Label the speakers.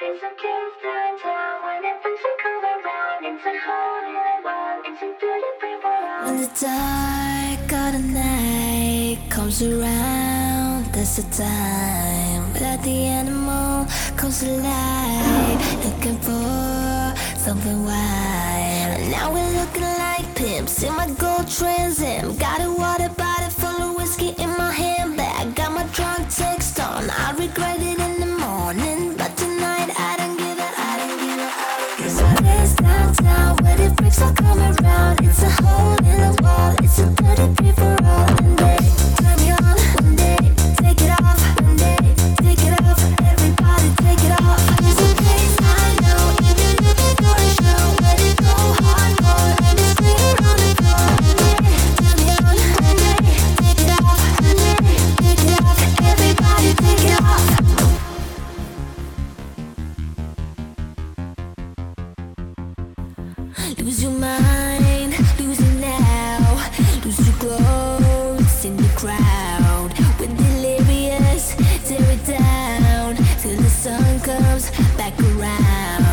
Speaker 1: It's a Kingston town. When it thinks you come around, it's a whole new world. It's a beautiful world. When the dark of the night comes around, that's the time that the animal comes alive, looking for something wild. And now we're looking like pimps in my gold Trans Am. Got a water bottle full of whiskey in my handbag. Got my drunk text on, I regret it in the morning, but tonight I don't give a, I don't give a, I don't give a. It's a place downtown where the freaks all come around. It's a hole in the wall, it's a dirty people all. One day, turn me on, one day, take it off, one day, take it off, everybody take it off. It's a place I know, if you're looking for a show where they go hardcore and they scream on the floor. One day, turn me on, one day, take it off, one day, take it off, everybody take it off. Lose your mind, lose it now. Lose your clothes in the crowd. We're delirious, tear it down till the sun comes back around.